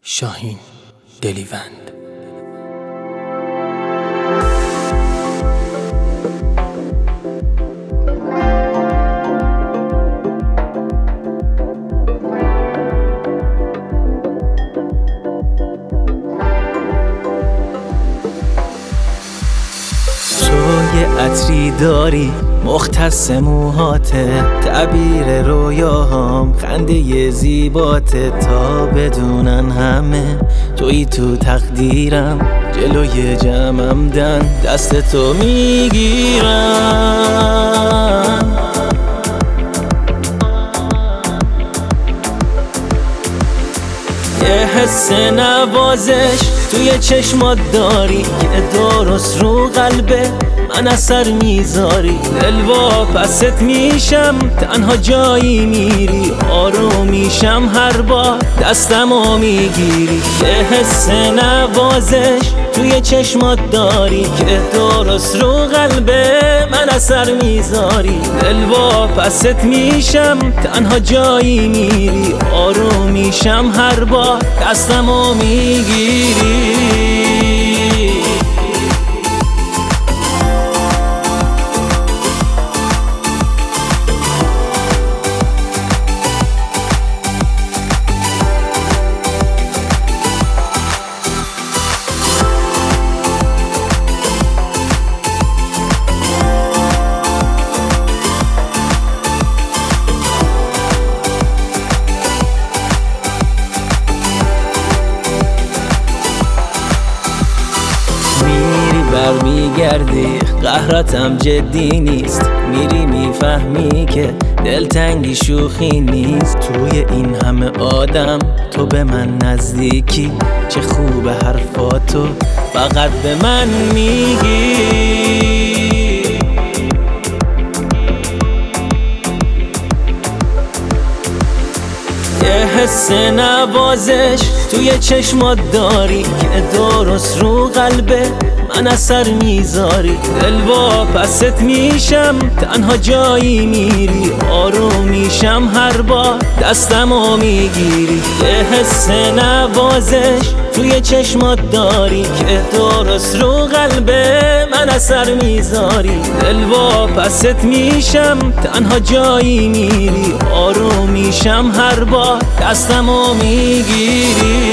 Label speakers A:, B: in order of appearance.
A: شاهین دلیوند. تو یه عطری داری مختص موهاته، تعبیر رویاهام خنده زیباته. تا بدونن همه تویی تو تقدیرم، جلوی جمعم دست تو میگیرم. یه حس نوازش توی چشمات داری، یه درست رو قلبه من اثر میذاری. دلوا پست میشم تنها جایی میری، آروم میشم هر بار دستمو میگیری. یه حس نوازش توی چشمات داری، که درست رو قلبه من اثر میذاری. دلوا پست میشم تنها جایی میری، آروم میشم هر بار دستمو میگیری. برمیگردی قهرتم جدی نیست، میری میفهمی که دلتنگی شوخی نیست. توی این همه آدم تو به من نزدیکی، چه خوب حرفاتو فقط به من میگی. یه حس نوازش توی چشمات داری، که درست رو قلبه من اثر میذاری. دلوا پست میشم تنها جایی میری، آروم میشم هر بار دستمو میگیری. یه حس نوازش توی چشمات داری، که درست رو قلبه من اثر میذاری. دلوا پست میشم تنها جایی میری، آروم میشم هر بار دستمو میگیری.